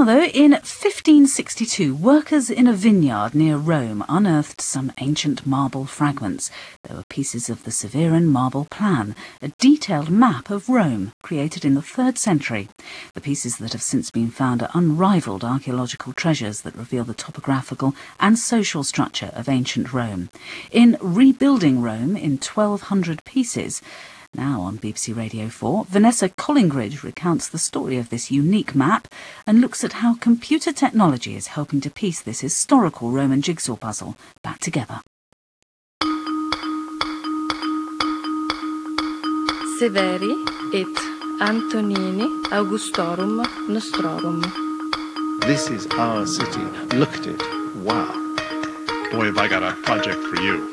Now, though, in 1562, workers in a vineyard near Rome unearthed some ancient marble fragments. They were pieces of the Severan marble plan, a detailed map of Rome created in the 3rd century. The pieces that have since been found are unrivalled archaeological treasures that reveal the topographical and social structure of ancient Rome. In Rebuilding Rome in 1200 Pieces, now on BBC Radio 4, Vanessa Collingridge recounts the story of this unique map and looks at how computer technology is helping to piece this historical Roman jigsaw puzzle back together. Severi et Antonini Augustorum Nostrorum. This is our city. Look at it. Wow. Boy, have I got a project for you.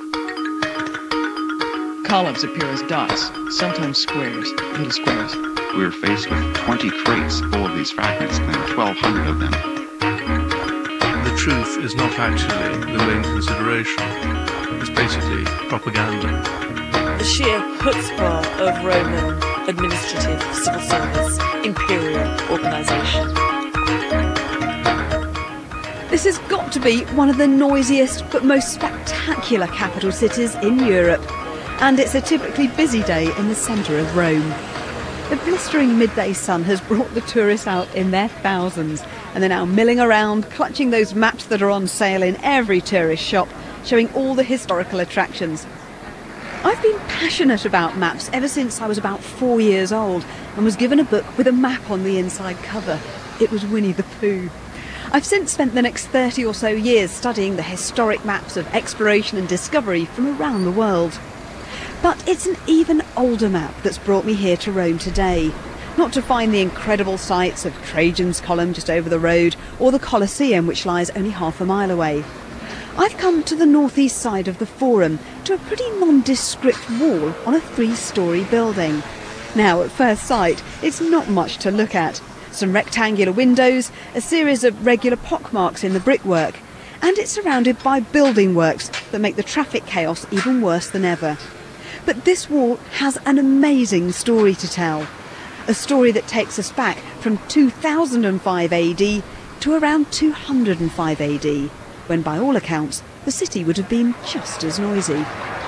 Columns appear as dots, sometimes squares, little squares. We're faced with 20 crates full of these fragments and 1,200 of them. The truth is not actually the main consideration. It's basically propaganda. The sheer chutzpah of Roman administrative, civil service, imperial organisation. This has got to be one of the noisiest but most spectacular capital cities in Europe. And it's a typically busy day in the centre of Rome. The blistering midday sun has brought the tourists out in their thousands, and they're now milling around, clutching those maps that are on sale in every tourist shop, showing all the historical attractions. I've been passionate about maps ever since I was about 4 years old and was given a book with a map on the inside cover. It was Winnie the Pooh. I've since spent the next 30 or so years studying the historic maps of exploration and discovery from around the world. But it's an even older map that's brought me here to Rome today. Not to find the incredible sights of Trajan's Column just over the road or the Colosseum, which lies only half a mile away. I've come to the northeast side of the Forum, to a pretty nondescript wall on a 3-storey building. Now, at first sight, it's not much to look at. Some rectangular windows, a series of regular pockmarks in the brickwork, and it's surrounded by building works that make the traffic chaos even worse than ever. But this wall has an amazing story to tell. A story that takes us back from 2005 AD to around 205 AD, when by all accounts the city would have been just as noisy.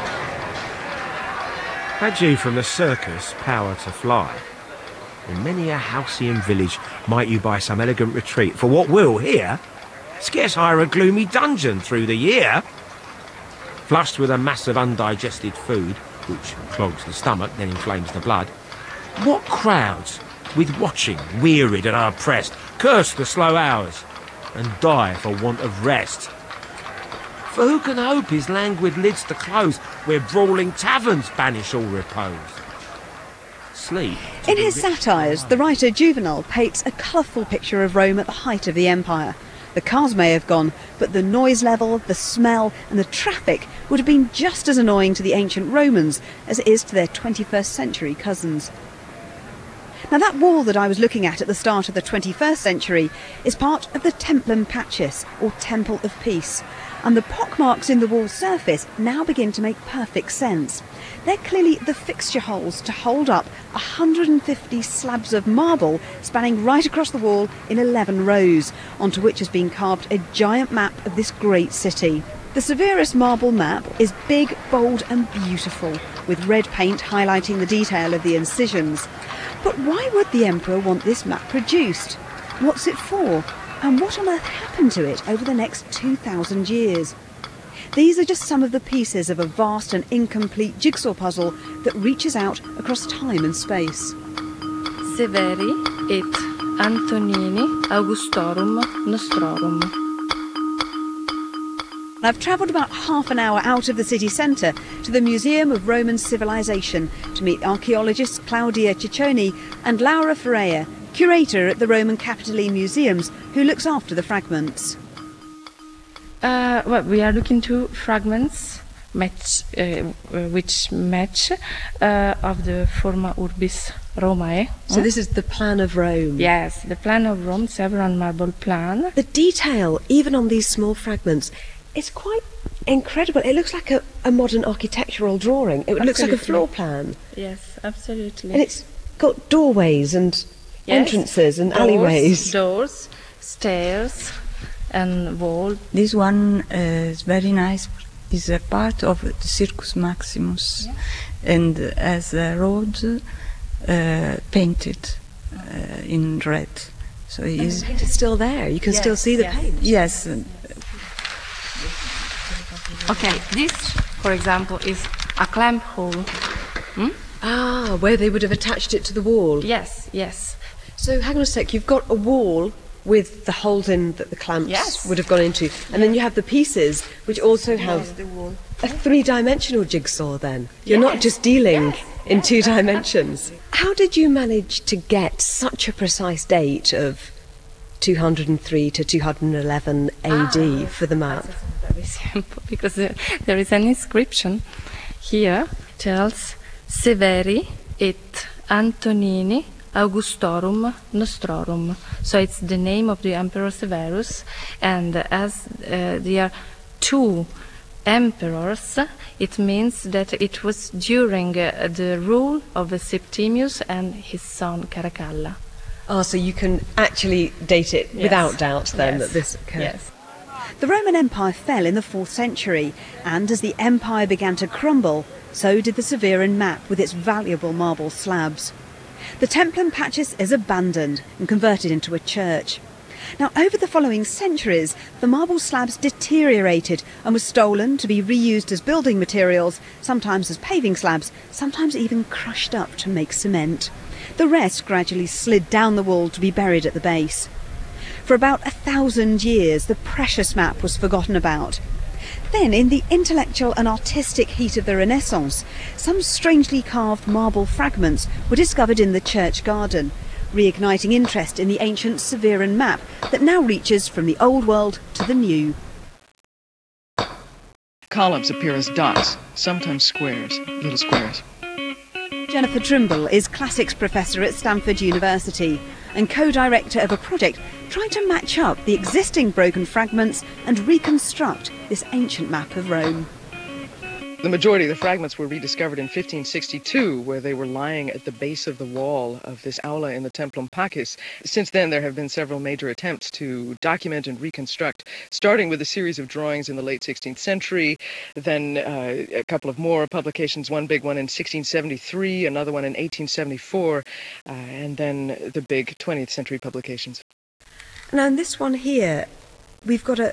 Had you from the circus power to fly, in many a halcyon village might you buy some elegant retreat for what will, here, scarce hire a gloomy dungeon through the year. Flushed with a mass of undigested food, which clogs the stomach, then inflames the blood. What crowds, with watching, wearied and oppressed, curse the slow hours, and die for want of rest. For who can hope his languid lids to close, where brawling taverns banish all repose? Sleep. In his satires, the writer Juvenal paints a colourful picture of Rome at the height of the empire. The cars may have gone, but the noise level, the smell and the traffic would have been just as annoying to the ancient Romans as it is to their 21st century cousins. Now, that wall that I was looking at the start of the 21st century is part of the Templum Pacis, or Temple of Peace, and the pockmarks in the wall surface now begin to make perfect sense. They're clearly the fixture holes to hold up 150 slabs of marble spanning right across the wall in 11 rows, onto which has been carved a giant map of this great city. The Severus marble map is big, bold and beautiful, with red paint highlighting the detail of the incisions. But why would the emperor want this map produced? What's it for? And what on earth happened to it over the next 2,000 years? These are just some of the pieces of a vast and incomplete jigsaw puzzle that reaches out across time and space. Severi et Antonini Augustorum Nostrorum. I've travelled about half an hour out of the city centre to the Museum of Roman Civilization to meet archaeologists Claudia Ciccioni and Laura Ferreira, curator at the Roman Capitoline Museums, who looks after the fragments. Well, we are looking to fragments which match of the Forma Urbis Romae. So this is the plan of Rome? Yes, the plan of Rome, Severan marble plan. The detail, even on these small fragments, it's quite incredible. It looks like a modern architectural drawing. It looks like a floor plan. Yes, absolutely. And it's got doorways and entrances and alleyways. Doors, stairs and wall. This one is very nice. It's a part of the Circus Maximus, and has a road painted in red. So the paint is still there. You can still see the paint. Yes. Okay, this, for example, is a clamp hole. Ah, where they would have attached it to the wall. Yes, yes. So hang on a sec, you've got a wall with the holes in that the clamps would have gone into, and then you have the pieces which also have a three-dimensional jigsaw then. You're not just dealing in 2 dimensions. How did you manage to get such a precise date of 203 to 211 AD for the map? Very simple, because there is an inscription here tells Severi et Antonini Augustorum Nostrorum. So it's the name of the Emperor Severus, and as there are 2 emperors, it means that it was during the rule of Septimius and his son Caracalla. Oh, so you can actually date it without doubt then that this occurred. Yes. The Roman Empire fell in the 4th century, and as the empire began to crumble, so did the Severan map with its valuable marble slabs. The Templum Pacis is abandoned and converted into a church. Now, over the following centuries, the marble slabs deteriorated and were stolen to be reused as building materials, sometimes as paving slabs, sometimes even crushed up to make cement. The rest gradually slid down the wall to be buried at the base. For about 1,000 years, the precious map was forgotten about. Then, in the intellectual and artistic heat of the Renaissance, some strangely carved marble fragments were discovered in the church garden, reigniting interest in the ancient Severan map that now reaches from the old world to the new. Columns appear as dots, sometimes squares, little squares. Jennifer Trimble is classics professor at Stanford University and co-director of a project trying to match up the existing broken fragments and reconstruct this ancient map of Rome. The majority of the fragments were rediscovered in 1562, where they were lying at the base of the wall of this aula in the Templum Pacis. Since then, there have been several major attempts to document and reconstruct, starting with a series of drawings in the late 16th century, then a couple of more publications, one big one in 1673, another one in 1874, and then the big 20th century publications. Now, in this one here, we've got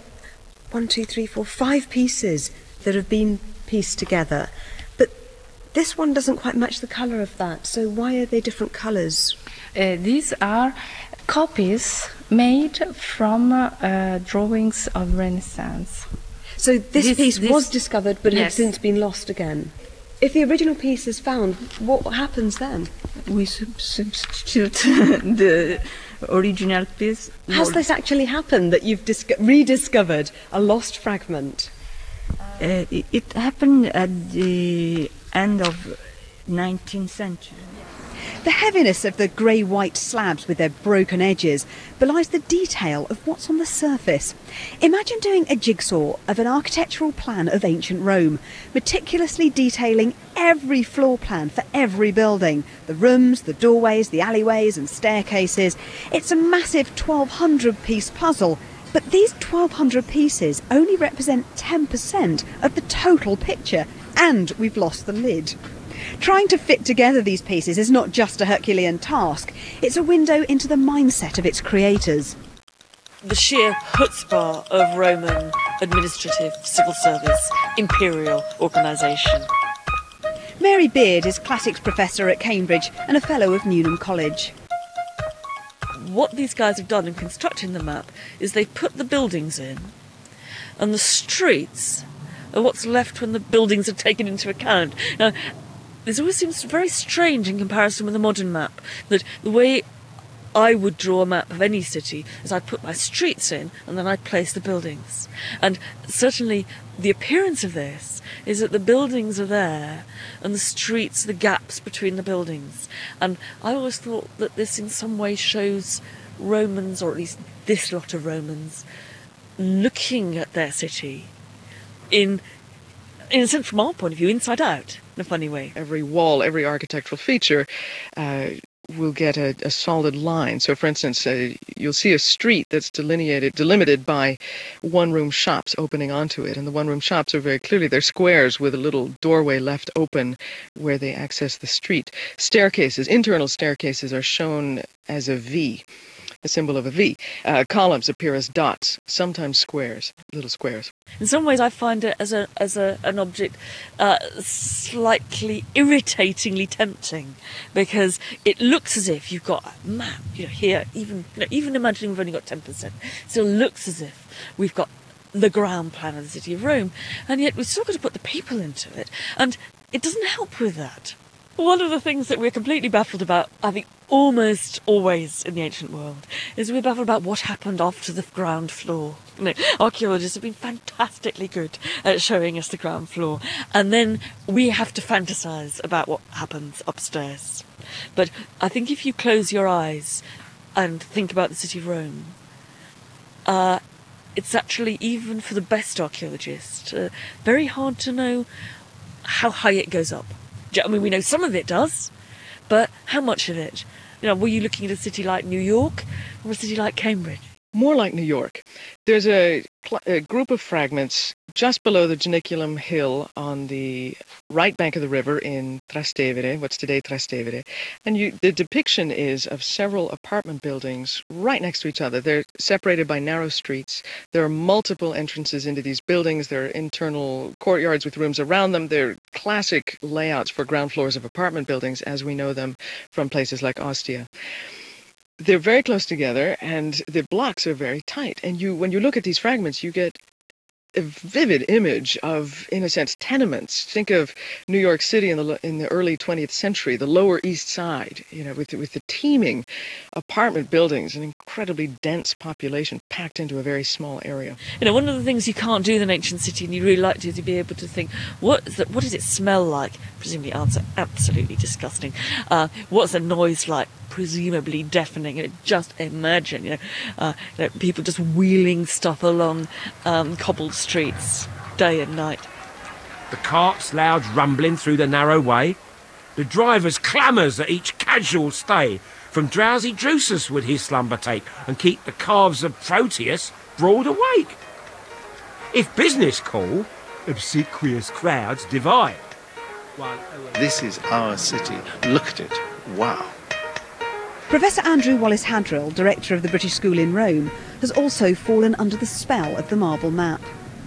5 pieces that have been pieced together, but this one doesn't quite match the colour of that, so why are they different colours? These are copies made from drawings of Renaissance. So this piece was discovered but has since been lost again. If the original piece is found, what happens then? We substitute the original piece. Has this actually happened, that you've rediscovered a lost fragment? It happened at the end of 19th century. The heaviness of the grey-white slabs with their broken edges belies the detail of what's on the surface. Imagine doing a jigsaw of an architectural plan of ancient Rome, meticulously detailing every floor plan for every building, the rooms, the doorways, the alleyways and staircases. It's a massive 1,200-piece puzzle, but these 1,200 pieces only represent 10% of the total picture, and we've lost the lid. Trying to fit together these pieces is not just a Herculean task, it's a window into the mindset of its creators. The sheer chutzpah of Roman administrative, civil service, imperial organisation. Mary Beard is classics professor at Cambridge and a fellow of Newnham College. What these guys have done in constructing the map is they put the buildings in, and the streets are what's left when the buildings are taken into account. Now, this always seems very strange in comparison with a modern map, that the way I would draw a map of any city is I'd put my streets in and then I'd place the buildings. And certainly the appearance of this is that the buildings are there and the streets, the gaps between the buildings. And I always thought that this in some way shows Romans, or at least this lot of Romans, looking at their city in a sense, from our point of view, inside out, in a funny way. Every wall, every architectural feature will get a solid line. So, for instance, you'll see a street that's delimited by one-room shops opening onto it. And the one-room shops are very clearly, they're squares with a little doorway left open where they access the street. Staircases, internal staircases, are shown as a V, a symbol of a V. Columns appear as dots, sometimes squares, little squares. In some ways, I find it as an object slightly irritatingly tempting, because it looks as if you've got a map. Here, even imagining we've only got 10%, it still looks as if we've got the ground plan of the city of Rome, and yet we've still got to put the people into it, and it doesn't help with that. One of the things that we're completely baffled about, I think almost always in the ancient world, is we're baffled about what happened after the ground floor. Archaeologists have been fantastically good at showing us the ground floor, and then we have to fantasize about what happens upstairs. But I think if you close your eyes and think about the city of Rome, it's actually, even for the best archaeologists, very hard to know how high it goes up. I mean, we know some of it does, but how much of it? Were you looking at a city like New York or a city like Cambridge? More like New York. There's a group of fragments just below the Janiculum Hill on the right bank of the river in Trastevere, what's today Trastevere. And the depiction is of several apartment buildings right next to each other. They're separated by narrow streets. There are multiple entrances into these buildings. There are internal courtyards with rooms around them. They're classic layouts for ground floors of apartment buildings as we know them from places like Ostia. They're very close together, and the blocks are very tight. And when you look at these fragments, you get a vivid image of, in a sense, tenements. Think of New York City in the early 20th century, the Lower East Side, with the teeming apartment buildings, an incredibly dense population packed into a very small area. One of the things you can't do in an ancient city, and you really like to be able to think, what does it smell like? Presumably answer, absolutely disgusting. What's the noise like? Presumably deafening. Just imagine, people just wheeling stuff along cobbled streets day and night. The cart's loud rumbling through the narrow way. The driver's clamours at each casual stay. From drowsy Drusus would his slumber take, and keep the calves of Proteus broad awake. If business call, obsequious crowds divide. This is our city. Look at it. Wow. Professor Andrew Wallace-Hadrill, director of the British School in Rome, has also fallen under the spell of the marble map.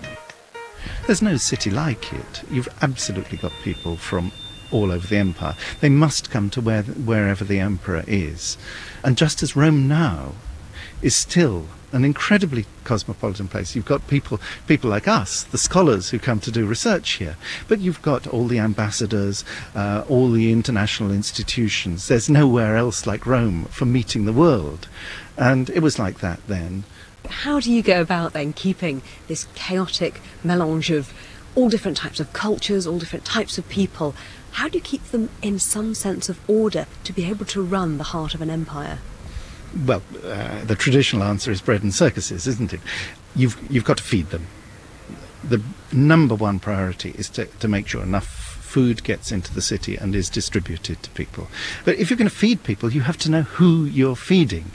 There's no city like it. You've absolutely got people from all over the empire. They must come to wherever the emperor is. And just as Rome now is still an incredibly cosmopolitan place, you've got people like us, the scholars who come to do research here, but you've got all the ambassadors, all the international institutions. There's nowhere else like Rome for meeting the world. And it was like that then. How do you go about then keeping this chaotic melange of all different types of cultures, all different types of people? How do you keep them in some sense of order to be able to run the heart of an empire? Well, the traditional answer is bread and circuses, isn't it? You've got to feed them. The number one priority is to make sure enough food gets into the city and is distributed to people. But if you're going to feed people, you have to know who you're feeding.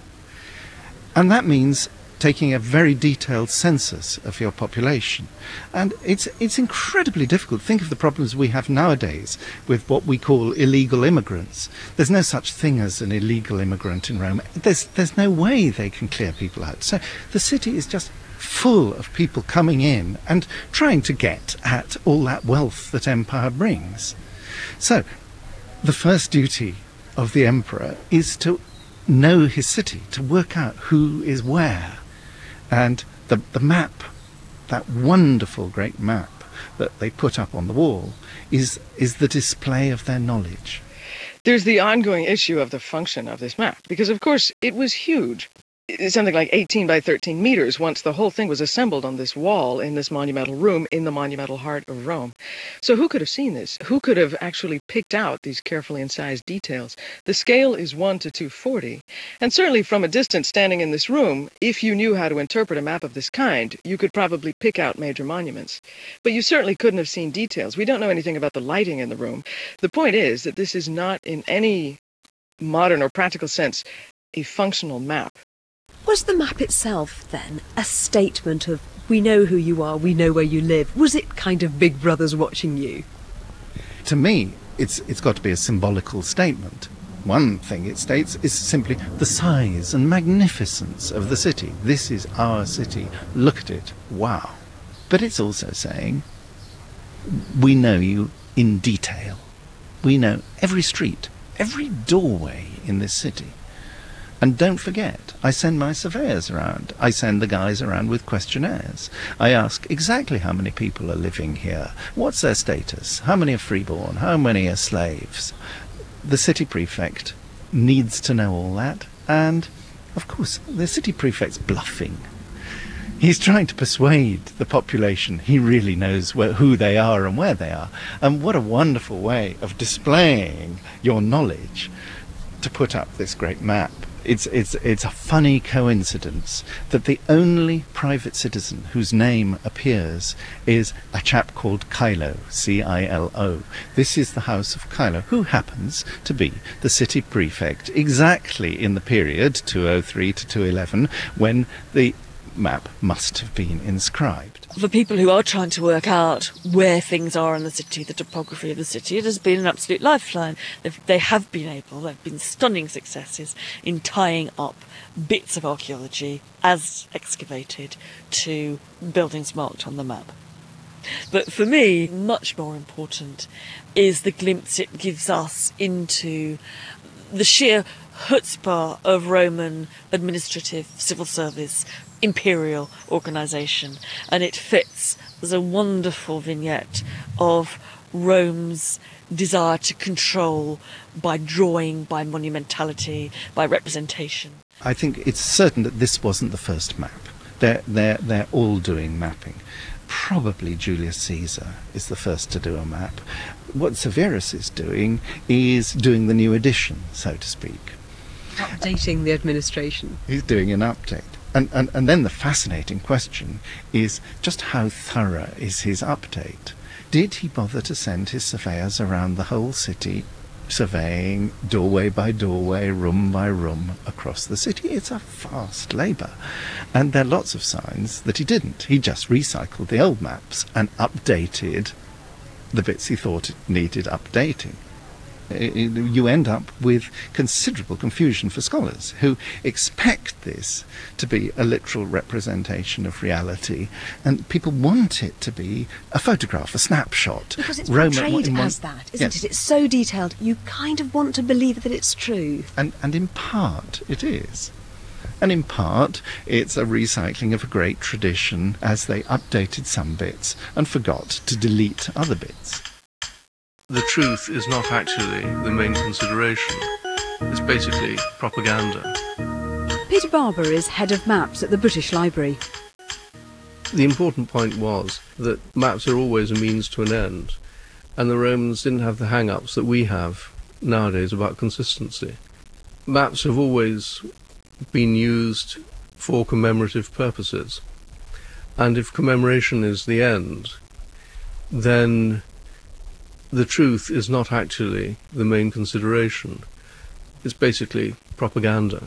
And that means taking a very detailed census of your population. And it's incredibly difficult. Think of the problems we have nowadays with what we call illegal immigrants. There's no such thing as an illegal immigrant in Rome. There's no way they can clear people out. So the city is just full of people coming in and trying to get at all that wealth that empire brings. So the first duty of the emperor is to know his city, to work out who is where. And the map, that wonderful great map that they put up on the wall, is the display of their knowledge. There's the ongoing issue of the function of this map, because of course it was huge. It's something like 18 by 13 meters once the whole thing was assembled on this wall in this monumental room in the monumental heart of Rome. So who could have seen this? Who could have actually picked out these carefully incised details? The scale is 1 to 240. And certainly from a distance standing in this room, if you knew how to interpret a map of this kind, you could probably pick out major monuments. But you certainly couldn't have seen details. We don't know anything about the lighting in the room. The point is that this is not in any modern or practical sense, a functional map. Was the map itself, then, a statement of, we know who you are, we know where you live? Was it kind of Big Brother's watching you? To me, it's got to be a symbolical statement. One thing it states is simply the size and magnificence of the city. This is our city. Look at it. Wow. But it's also saying, we know you in detail. We know every street, every doorway in this city. And don't forget, I send my surveyors around. I send the guys around with questionnaires. I ask exactly how many people are living here. What's their status? How many are freeborn? How many are slaves? The city prefect needs to know all that. And, of course, the city prefect's bluffing. He's trying to persuade the population he really knows who they are and where they are. And what a wonderful way of displaying your knowledge to put up this great map. It's a funny coincidence that the only private citizen whose name appears is a chap called Cilo, C-I-L-O. This is the House of Cilo, who happens to be the city prefect exactly in the period 203 to 211 when the map must have been inscribed. For people who are trying to work out where things are in the city, the topography of the city, it has been an absolute lifeline. They have been able, there have been stunning successes in tying up bits of archaeology as excavated to buildings marked on the map. But for me, much more important is the glimpse it gives us into the sheer chutzpah of Roman administrative civil service imperial organisation, and it fits as a wonderful vignette of Rome's desire to control by drawing, by monumentality, by representation. I think it's certain that this wasn't the first map. They're all doing mapping. Probably Julius Caesar is the first to do a map. What Severus is doing the new edition, so to speak. Updating the administration. He's doing an update. And then the fascinating question is just how thorough is his update? Did he bother to send his surveyors around the whole city, surveying doorway by doorway, room by room across the city? It's a vast labour. And there are lots of signs that he didn't. He just recycled the old maps and updated the bits he thought needed updating. You end up with considerable confusion for scholars who expect this to be a literal representation of reality, and people want it to be a photograph, a snapshot. Because it's portrayed as that, isn't it? It's so detailed, you kind of want to believe that it's true. And in part it is. And in part it's a recycling of a great tradition as they updated some bits and forgot to delete other bits. The truth is not actually the main consideration. It's basically propaganda. Peter Barber is head of maps at the British Library. The important point was that maps are always a means to an end, and the Romans didn't have the hang-ups that we have nowadays about consistency. Maps have always been used for commemorative purposes, and if commemoration is the end, then the truth is not actually the main consideration. It's basically propaganda.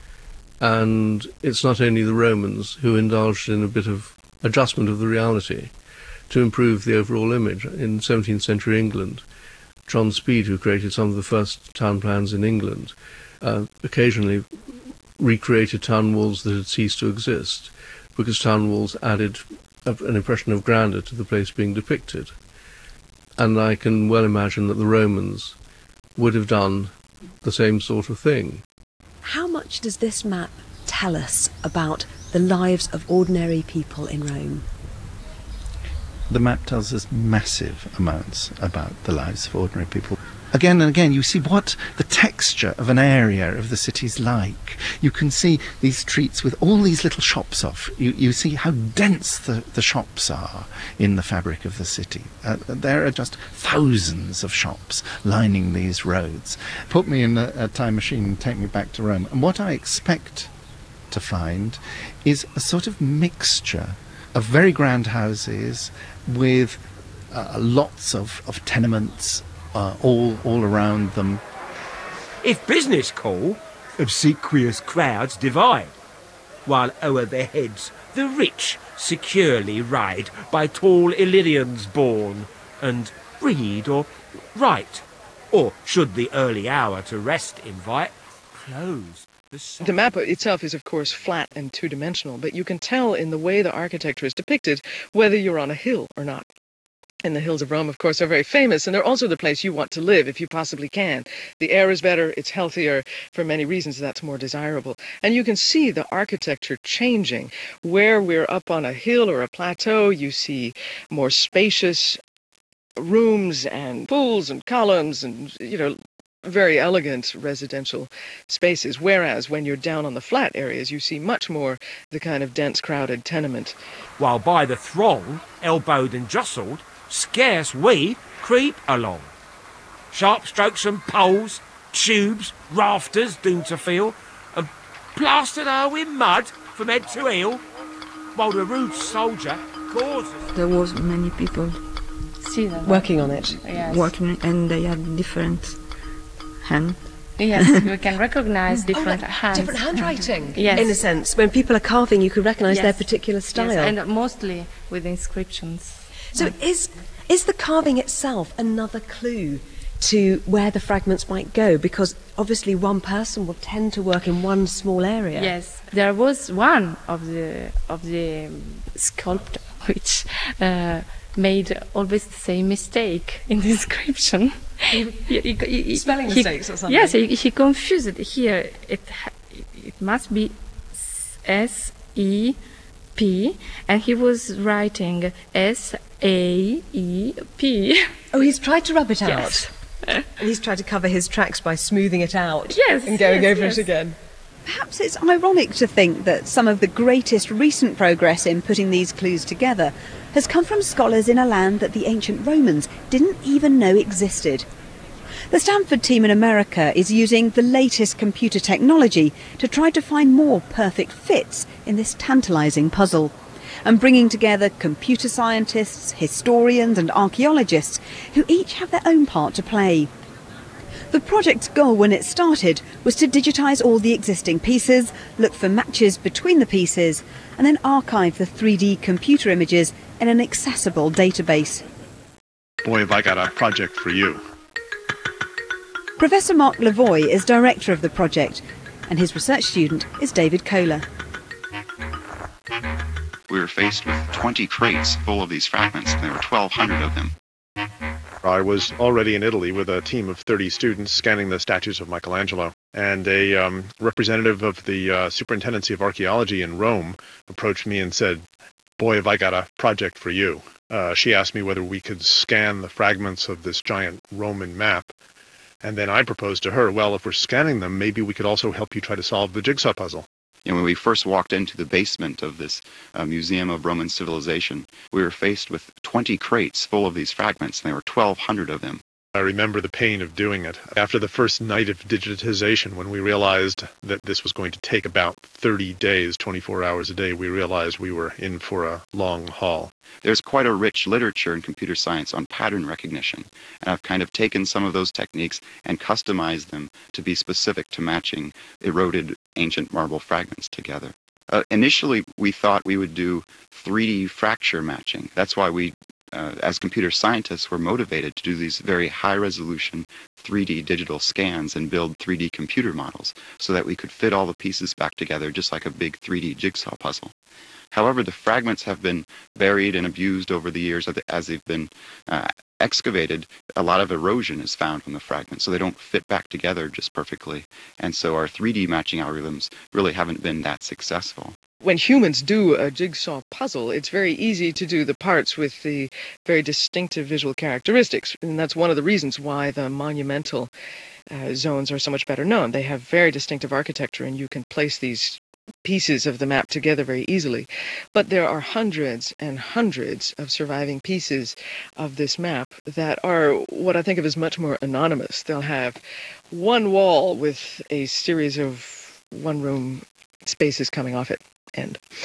And it's not only the Romans who indulged in a bit of adjustment of the reality to improve the overall image. In 17th century England, John Speed, who created some of the first town plans in England, occasionally recreated town walls that had ceased to exist, because town walls added an impression of grandeur to the place being depicted. And I can well imagine that the Romans would have done the same sort of thing. How much does this map tell us about the lives of ordinary people in Rome? The map tells us massive amounts about the lives of ordinary people. Again and again, you see what the texture of an area of the city's like. You can see these streets with all these little shops off. You see how dense the shops are in the fabric of the city. There are just thousands of shops lining these roads. Put me in a time machine and take me back to Rome. And what I expect to find is a sort of mixture of very grand houses with lots of tenements all around them. if business call, obsequious crowds divide, while o'er their heads the rich securely ride by tall Illyrians born, and read or write, or should the early hour to rest invite, close the map itself is, of course, flat and two-dimensional, but you can tell in the way the architecture is depicted whether you're on a hill or not. And the hills of Rome, of course, are very famous, and they're also the place you want to live if you possibly can. The air is better, it's healthier, for many reasons that's more desirable. And you can see the architecture changing. Where we're up on a hill or a plateau, you see more spacious rooms and pools and columns and, very elegant residential spaces, whereas when you're down on the flat areas, you see much more the kind of dense, crowded tenement. While by the throng, elbowed and jostled, scarce we creep along. Sharp strokes and poles, tubes, rafters doomed to feel, and plastered o'er with mud from head to heel, while the rude soldier causes... There was many people working on it. Yes. Working, and they had different hand. Yes, we can recognize different hands. Different handwriting, yes. In a sense. When people are carving, you can recognise Yes. their particular style. Yes, and mostly with inscriptions. So is the carving itself another clue to where the fragments might go? Because obviously one person will tend to work in one small area. Yes, there was one of the sculptor which made always the same mistake in the inscription. Spelling mistakes or something? Yes, he confused it. Here it must be S-E-P, and he was writing S-A-E-P. Oh, he's tried to rub it out. Yes. And he's tried to cover his tracks by smoothing it out. Yes, and going yes, over yes. it again. Perhaps it's ironic to think that some of the greatest recent progress in putting these clues together has come from scholars in a land that the ancient Romans didn't even know existed. The Stanford team in America is using the latest computer technology to try to find more perfect fits in this tantalising puzzle, and bringing together computer scientists, historians and archaeologists who each have their own part to play. The project's goal when it started was to digitise all the existing pieces, look for matches between the pieces, and then archive the 3D computer images in an accessible database. Boy, have I got a project for you. Professor Mark Lavoie is director of the project, and his research student is David Kohler. We were faced with 20 crates full of these fragments, and there were 1,200 of them. I was already in Italy with a team of 30 students scanning the statues of Michelangelo, and a representative of the Superintendency of Archaeology in Rome approached me and said, "Boy, have I got a project for you." She asked me whether we could scan the fragments of this giant Roman map, and then I proposed to her, well, if we're scanning them, maybe we could also help you try to solve the jigsaw puzzle. And when we first walked into the basement of this Museum of Roman Civilization, we were faced with 20 crates full of these fragments, and there were 1,200 of them. I remember the pain of doing it. After the first night of digitization, when we realized that this was going to take about 30 days, 24 hours a day, we realized we were in for a long haul. There's quite a rich literature in computer science on pattern recognition, and I've kind of taken some of those techniques and customized them to be specific to matching eroded ancient marble fragments together. Initially, we thought we would do 3D fracture matching. That's why we, as computer scientists, were motivated to do these very high-resolution 3D digital scans and build 3D computer models so that we could fit all the pieces back together just like a big 3D jigsaw puzzle. However, the fragments have been buried and abused over the years as they've been excavated. A lot of erosion is found from the fragments, so they don't fit back together just perfectly. And so our 3D matching algorithms really haven't been that successful. When humans do a jigsaw puzzle, it's very easy to do the parts with the very distinctive visual characteristics. And that's one of the reasons why the monumental zones are so much better known. They have very distinctive architecture, and you can place these pieces of the map together very easily. But there are hundreds and hundreds of surviving pieces of this map that are what I think of as much more anonymous. They'll have one wall with a series of one-room spaces coming off it. End.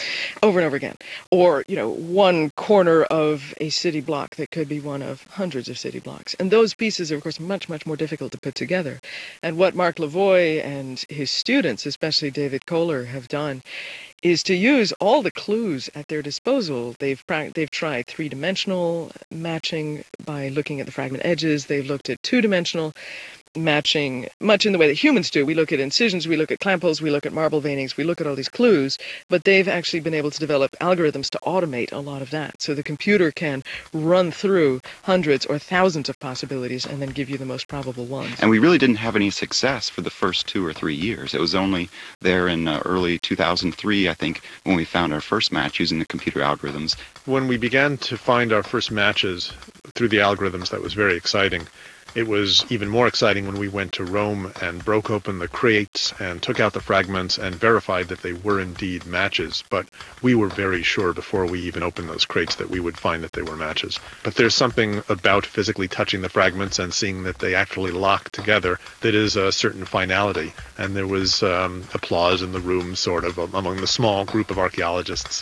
over and over again. Or, one corner of a city block that could be one of hundreds of city blocks. And those pieces are, of course, much, much more difficult to put together. And what Mark Lavoie and his students, especially David Kohler, have done is to use all the clues at their disposal. They've tried three-dimensional matching by looking at the fragment edges. They've looked at two-dimensional matching, much in the way that humans do. We look at incisions, we look at clamp holes, we look at marble veinings, we look at all these clues, but they've actually been able to develop algorithms to automate a lot of that. So the computer can run through hundreds or thousands of possibilities and then give you the most probable ones. And we really didn't have any success for the first 2 or 3 years. It was only there in early 2003, I think, when we found our first match using the computer algorithms. When we began to find our first matches through the algorithms, that was very exciting. It was even more exciting when we went to Rome and broke open the crates and took out the fragments and verified that they were indeed matches. But we were very sure before we even opened those crates that we would find that they were matches. But there's something about physically touching the fragments and seeing that they actually lock together that is a certain finality. And there was applause in the room, sort of, among the small group of archaeologists.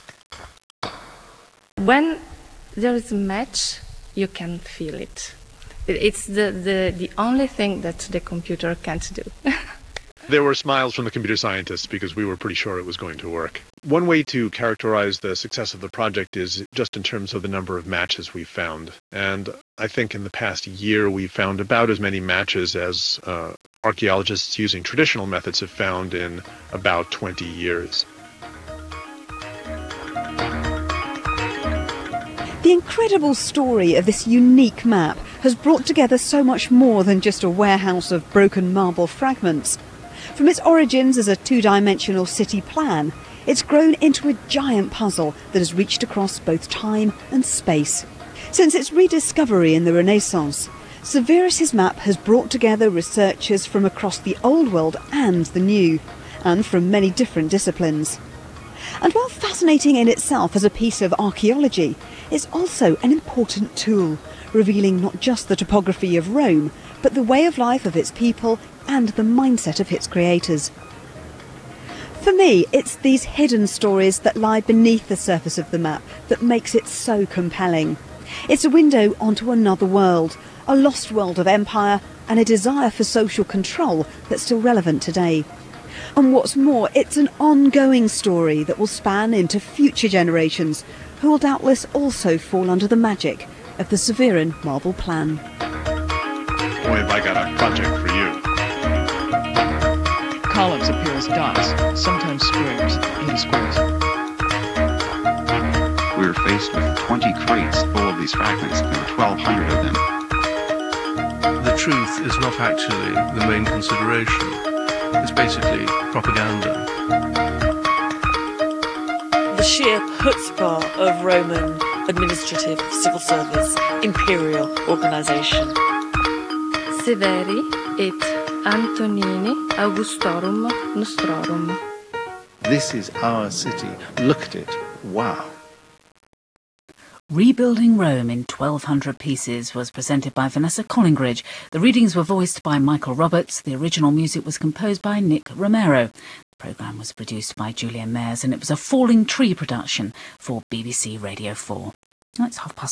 When there is a match, you can feel it. It's the only thing that the computer can't do. There were smiles from the computer scientists because we were pretty sure it was going to work. One way to characterize the success of the project is just in terms of the number of matches we've found. And I think in the past year we've found about as many matches as archaeologists using traditional methods have found in about 20 years. The incredible story of this unique map has brought together so much more than just a warehouse of broken marble fragments. From its origins as a two-dimensional city plan, it's grown into a giant puzzle that has reached across both time and space. Since its rediscovery in the Renaissance, Severus's map has brought together researchers from across the old world and the new, and from many different disciplines. And while fascinating in itself as a piece of archaeology, it's also an important tool, revealing not just the topography of Rome, but the way of life of its people and the mindset of its creators. For me, it's these hidden stories that lie beneath the surface of the map that makes it so compelling. It's a window onto another world, a lost world of empire and a desire for social control that's still relevant today. And what's more, it's an ongoing story that will span into future generations, who will doubtless also fall under the magic of the Severan marble plan. Boy, have I got a project for you. Columns appear as dots, sometimes squares, 80 squares. We were faced with 20 crates full of these fragments. There were 1,200 of them. The truth is not actually the main consideration. It's basically propaganda. The sheer chutzpah of Roman administrative, civil service, imperial organisation. Severi et Antonini Augustorum Nostrorum. This is our city. Look at it. Wow. Rebuilding Rome in 1,200 Pieces was presented by Vanessa Collingridge. The readings were voiced by Michael Roberts. The original music was composed by Nick Romero. The programme was produced by Julian Mayers and it was a Falling Tree production for BBC Radio 4. Now it's 4:30.